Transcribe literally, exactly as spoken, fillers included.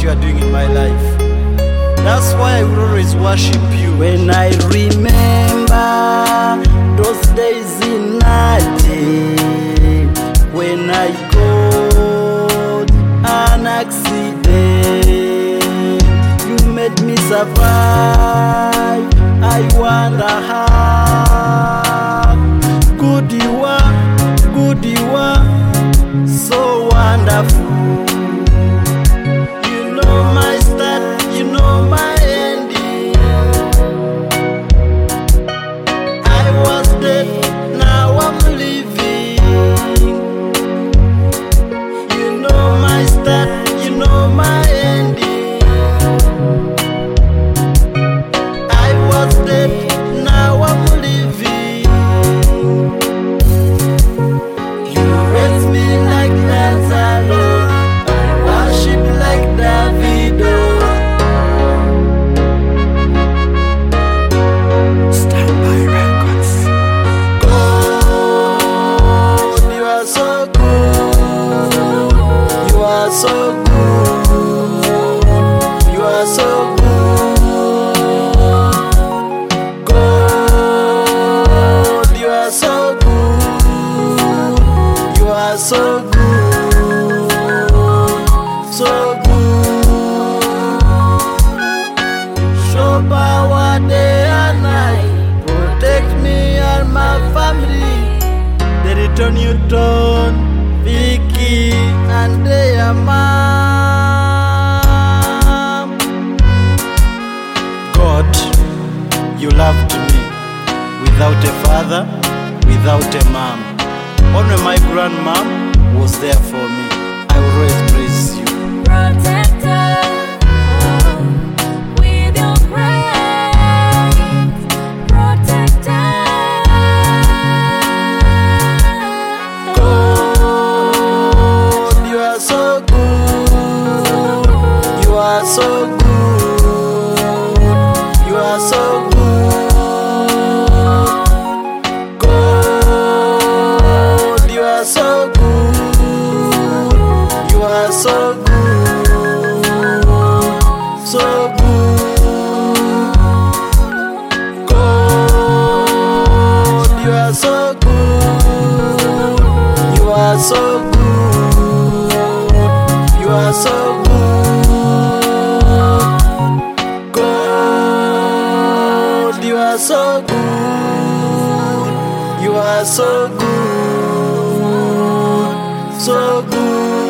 what you are doing in my life. That's why I will always worship you. When I remember those days in Nati, when I got an accident, you made me survive. I wonder how good you are, good you are, so wonderful. You know my start, you know my ending. I was dead, now I'm living. You know my start, you know my ending. I was dead, now I'm living. You raised me like Lazarus, worship like Davido. Standby Records. God, you are so good. You are so good. You are so good. God, you are so good. You are so good. So good. Show power day and night. Protect me and my family. The return you turn, Vicky and their mom. God, you loved me without a father, without a mom. Only my grandmom was there for me. I will always praise you. Protector, with your praise, protector. God, you are so good. You are so good. You are so good. God, you are so good. You are so good. So good. God, you are so good. You are so good. You are so good. God, you are so good. You are so good. So good.